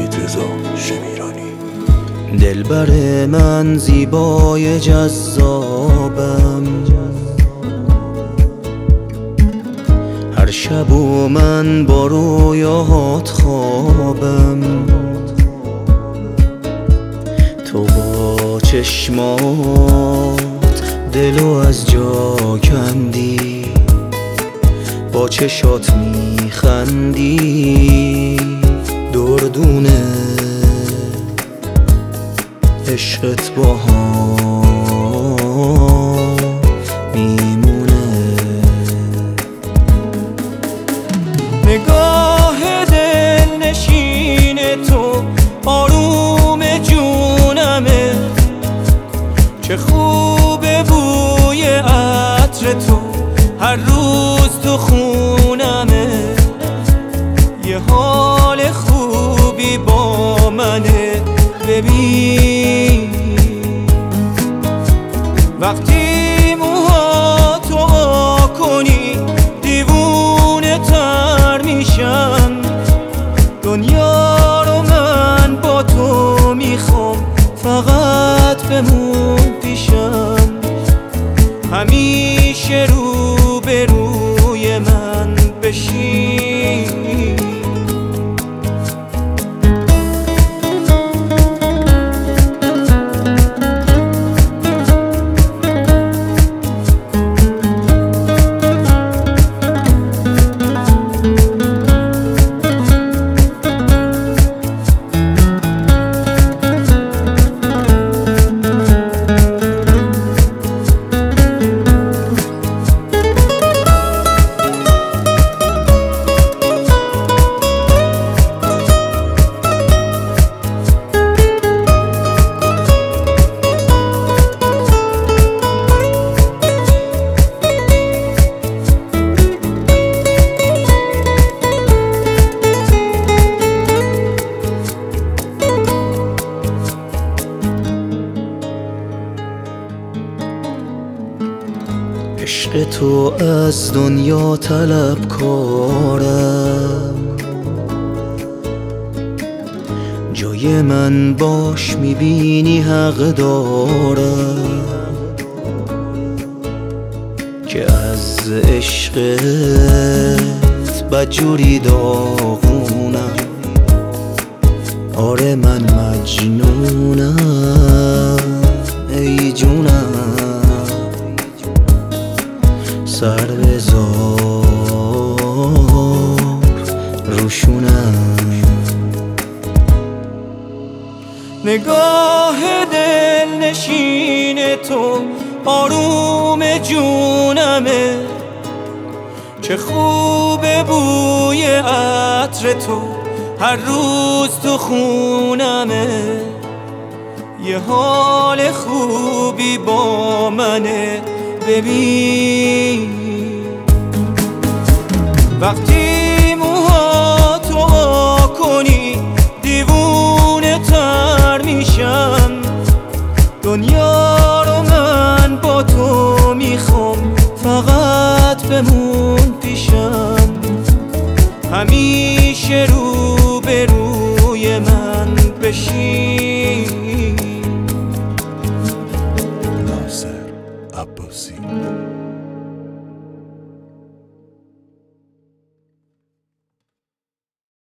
وحیدرضا شمیرانی. دلبر من زیبای جذابم، هر شب و من با رویاهات خوابم. تو با چشمات دلو از جا کندی، با چشات میخندی، دردونه عشقت با ها میمونه. نگاه دلنشین تو آروم جونمه، چه خوبه بوی عطر تو هر روز تو خونمه. یه حال خوبی با منه، ببین وقتی موهاتو وا کنی دیوونه تر میشم. دنیا رو من با تو میخوام، فقط بمون پیشم. همیشه رو به روی من بشین. عشق تو از دنیا طلبکارم، جای من باش میبینی حق دارم. که از عشقت بدجوری داغونم، آره من مجنونم ای جونم. سر بذار روشونم. نگاه دلنشین تو آروم جونمه، چه خوبه بوی عطر تو هر روز تو خونمه. یه حال خوبی با منه، ببین وقتی موهاتو وا کنی دیوونه تر میشم. دنیا رو من با تو میخوام، فقط بمون پیشم. همیشه رو به روی من بشین. ناصر عباسی.